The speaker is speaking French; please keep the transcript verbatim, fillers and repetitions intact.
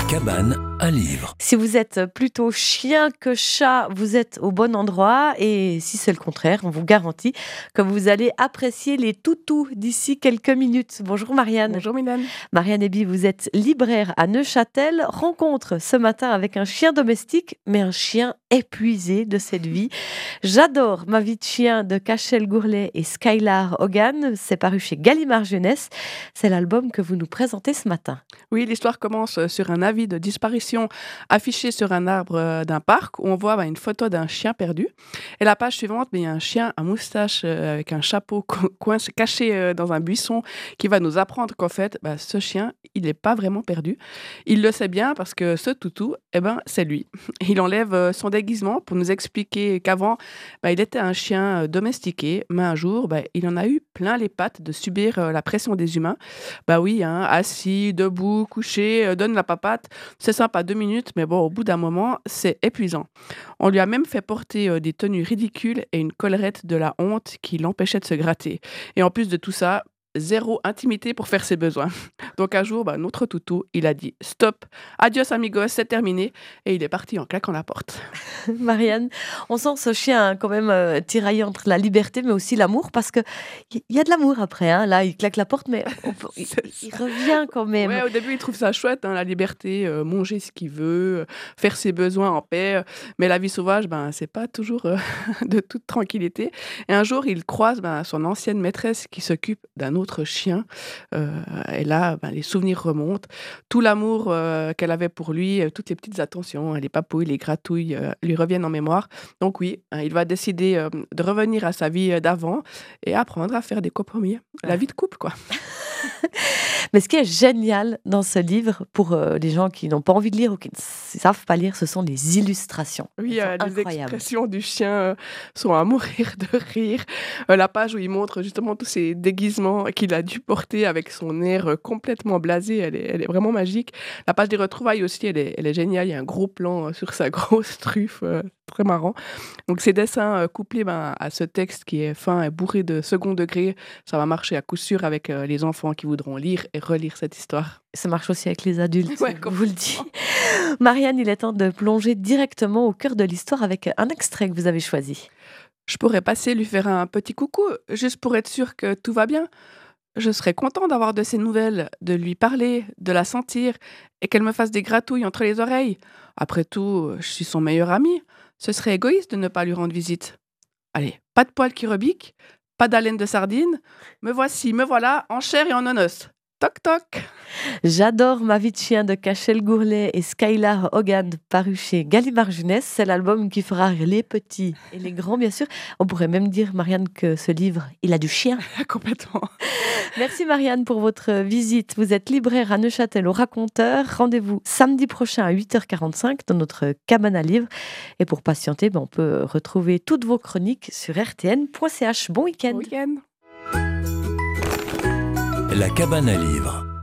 cabane à livres. Si vous êtes plutôt chien que chat, vous êtes au bon endroit. Et si c'est le contraire, on vous garantit que vous allez apprécier les toutous d'ici quelques minutes. Bonjour Marianne. Bonjour Mylène. Marianne Eby, vous êtes libraire à Neuchâtel. Rencontre ce matin avec un chien domestique, mais un chien épuisé de cette vie. J'adore Ma vie de chien de Cashel Gourlet et Skylar Hogan. C'est paru chez Gallimard Jeunesse. C'est l'album que vous nous présentez ce matin. Oui, l'histoire commence sur un avis de disparition affiché sur un arbre d'un parc où on voit bah, une photo d'un chien perdu. Et la page suivante, bah, il y a un chien à moustache euh, avec un chapeau co- coincé, caché euh, dans un buisson qui va nous apprendre qu'en fait, bah, ce chien, il n'est pas vraiment perdu. Il le sait bien parce que ce toutou, eh ben, c'est lui. Il enlève euh, son déguisement pour nous expliquer qu'avant, bah, il était un chien euh, domestiqué, mais un jour, bah, il en a eu plein les pattes de subir euh, la pression des humains. Bah oui, hein, assis, debout, couché, euh, donne la papate. C'est sympa deux minutes, mais bon, au bout d'un moment, c'est épuisant. On lui a même fait porter euh, des tenues ridicules et une collerette de la honte qui l'empêchait de se gratter. Et en plus de tout ça, zéro intimité pour faire ses besoins. Donc un jour, bah, notre toutou, il a dit stop, adios amigos, c'est terminé, et il est parti en claquant la porte. Marianne, on sent ce chien hein, quand même euh, tiraillé entre la liberté mais aussi l'amour, parce que il y, y a de l'amour après. Hein. Là, il claque la porte, mais on peut- il, il revient quand même. Ouais, au début, il trouve ça chouette, hein, la liberté, euh, manger ce qu'il veut, euh, faire ses besoins en paix. euh, Mais la vie sauvage, ben, c'est pas toujours euh, de toute tranquillité. Et un jour, il croise ben, son ancienne maîtresse qui s'occupe d'un autre chien. Euh, et là, ben, les souvenirs remontent. Tout l'amour euh, qu'elle avait pour lui, euh, toutes les petites attentions, hein, les papouilles, les gratouilles, euh, lui reviennent en mémoire. Donc oui, hein, il va décider euh, de revenir à sa vie euh, d'avant et apprendre à faire des compromis. La vie de couple, quoi. Mais ce qui est génial dans ce livre, pour euh, les gens qui n'ont pas envie de lire ou qui ne savent pas lire, ce sont les illustrations. Oui, Elles euh, sont les incroyables. expressions du chien euh, sont à mourir de rire. Euh, la page où il montre justement tous ces déguisements qu'il a dû porter avec son air euh, complètement blasé, elle est, elle est vraiment magique. La page des retrouvailles aussi, elle est, elle est géniale. Il y a un gros plan euh, sur sa grosse truffe, euh, très marrant. Donc ces dessins euh, couplés ben, à ce texte qui est fin et bourré de second degré, ça va marcher à coup sûr avec euh, les enfants qui voudront lire et relire cette histoire. Ça marche aussi avec les adultes, Ouais, je vous le dis. Marianne, il est temps de plonger directement au cœur de l'histoire avec un extrait que vous avez choisi. Je pourrais passer lui faire un petit coucou, juste pour être sûr que tout va bien. Je serais content d'avoir de ses nouvelles, de lui parler, de la sentir et qu'elle me fasse des gratouilles entre les oreilles. Après tout, je suis son meilleur ami. Ce serait égoïste de ne pas lui rendre visite. Allez, pas de poils qui rebiquent, pas d'haleine de sardine. Me voici, me voilà, en chair et en onos. Toc toc. J'adore Ma vie de chien de Cashel Gourlet et Skylar Hogan, paru chez Gallimard Jeunesse. C'est l'album qui fera rire les petits et les grands, bien sûr. On pourrait même dire, Marianne, que ce livre, il a du chien. Complètement. Merci Marianne pour votre visite. Vous êtes libraire à Neuchâtel au Raconteur. Rendez-vous samedi prochain à huit heures quarante-cinq dans notre cabane à livres. Et pour patienter, ben, on peut retrouver toutes vos chroniques sur r t n point c h. Bon week-end. Bon week-end. La cabane à livres.